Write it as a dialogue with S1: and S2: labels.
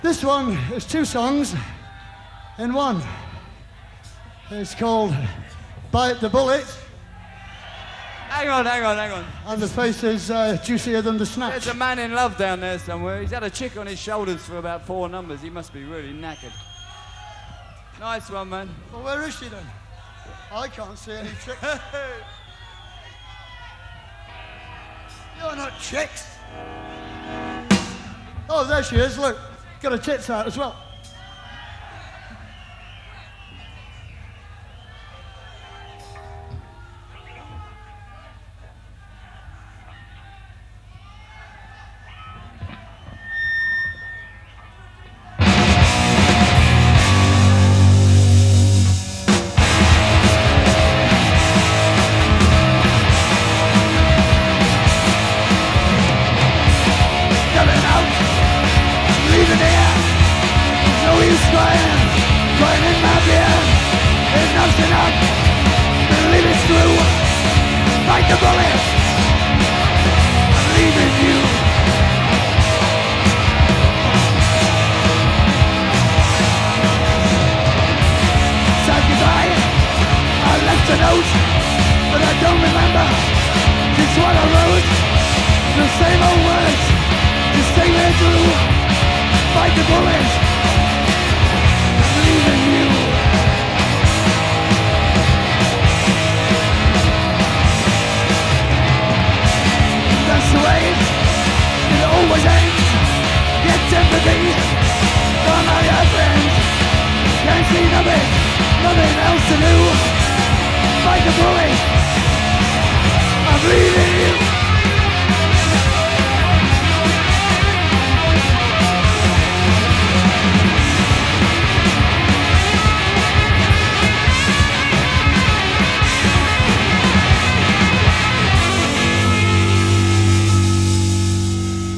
S1: This one is two songs in one. It's called Bite the Bullet.
S2: Hang on.
S1: And the face is juicier than the snatch.
S2: There's a man in love down there somewhere. He's had a chick on his shoulders for about 4 numbers. He must be really knackered. Nice one, man.
S1: Well, where is she then? I can't see any chicks. You're not chicks. Oh, there she is, look. Got her tits out as well. But I don't remember just what I wrote. The same old words, just take me through. Fight the bullet, believe in you. That's the way it always ends. Get sympathy from all your friends. Can't see nothing else to do. Fight the bullet, I believe in you.